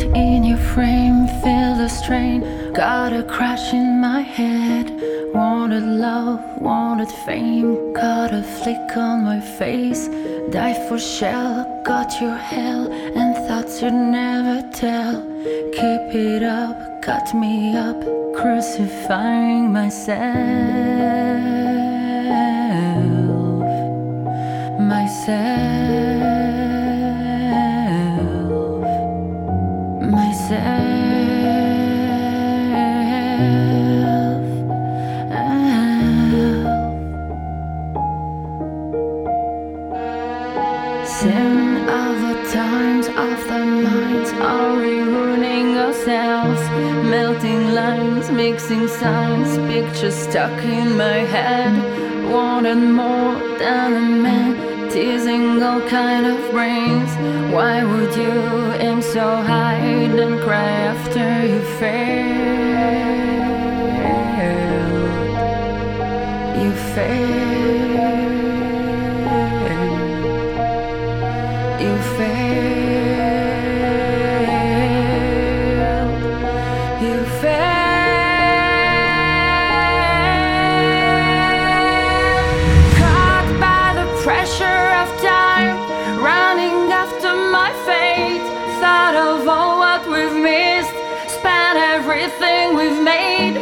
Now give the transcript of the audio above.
in your frame, feel the strain. Got a crash in my head. Wanted love, wanted fame. Got a flick on my face. Die for shell, got your hell, and thoughts you'd never tell. Keep it up, cut me up, crucifying myself. Sin of the times of the minds, are we ruining ourselves? Melting lines, mixing signs, pictures stuck in my head. Wanted more than a man, teasing all kind of brains. Why would you aim so high and cry after you failed? You failed. You failed. You failed. Caught by the pressure of time, running after my fate. Thought of all what we've missed, spent everything we've made.